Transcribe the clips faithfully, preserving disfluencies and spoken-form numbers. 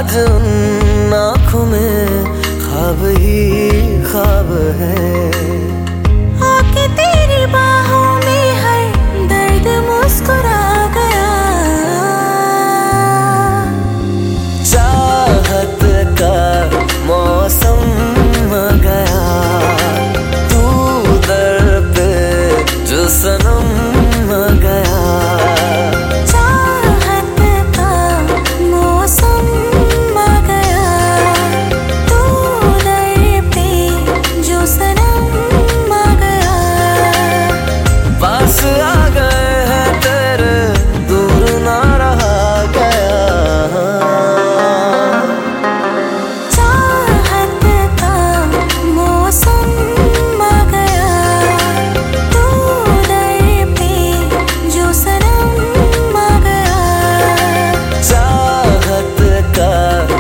आज उन आँखों में ख्वाब ही ख्वाब है। आके तेरी बाहों में हर दर्द मुस्कुरा गया। चाहत का मौसम आ गया, तू दर पे जो सनम आ गया। आ गए हैं तेरे, दूर ना रहा गया। चाहत का मौसम आ गया, तू दर पे जो सनम आ गया। चाहत का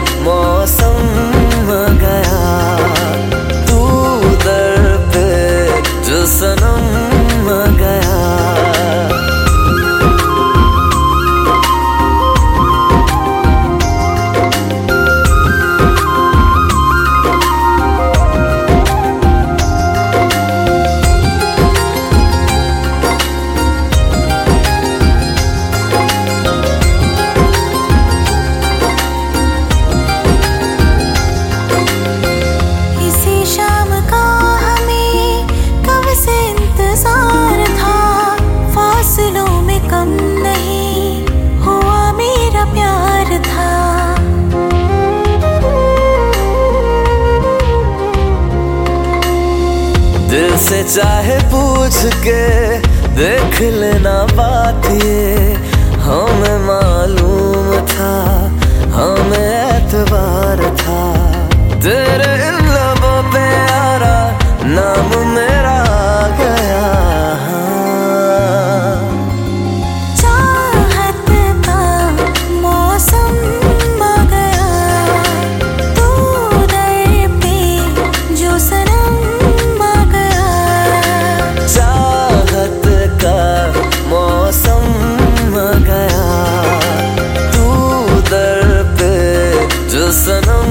मौसम आ गया, तू दर पे जो सनम आ गया। दिल से चाहे पूछ के देख लेना बात ये, हमें मालूम था, हमें एतबार था। तेरे इन लबों पे यारा नाम मेरा आ गया। चाहत का मौसम आ गया, तू दर पे जो सनम आ गया। चाहत का मौसम आ गया, तू दर पे जो सनम